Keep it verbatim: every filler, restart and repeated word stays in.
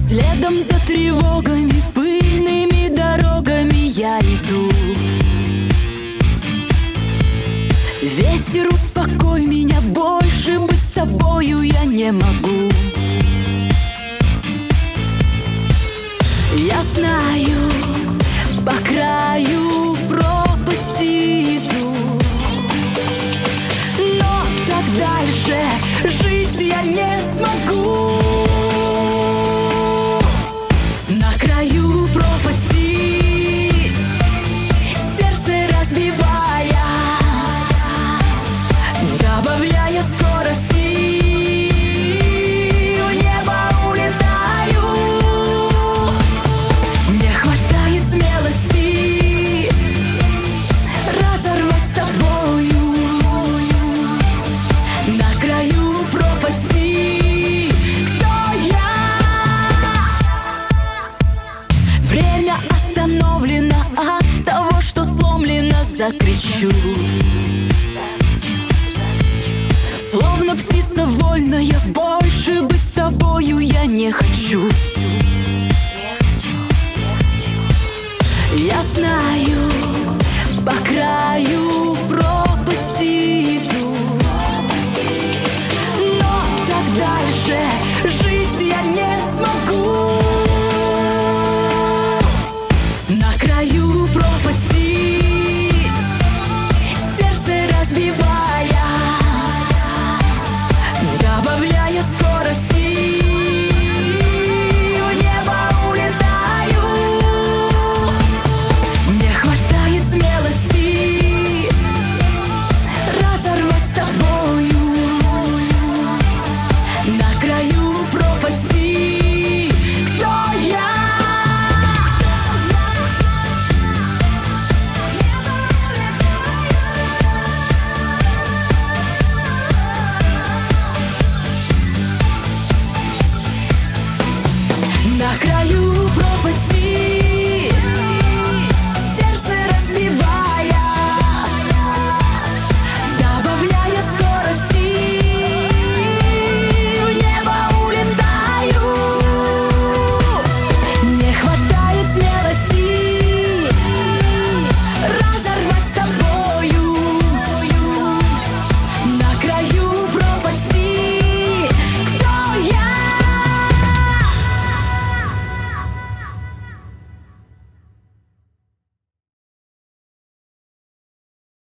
Следом за тревогами, пыльными дорогами я иду. Ветер, успокой меня, больше быть с тобою я не могу. Я знаю, по краю пропасти иду, но так дальше жить я не смогу. На краю пропасти, сердце разбивая, добавляя скорости, в небо улетаю. Не хватает смелости разорвать с тобою. На краю пропасти, кто я? Время остановлено от того, что сломлено, закричу. Словно птица вольная, больше быть с тобою я не хочу. Я знаю, по краю пропасти иду, но так дальше жить я не смогу. На краю пропасти, сердце разбивая, добавляя скорости, в небо улетаю. Не хватает смелости разорвать с тобою. На краю пропасти, кто я? На краю пропасти.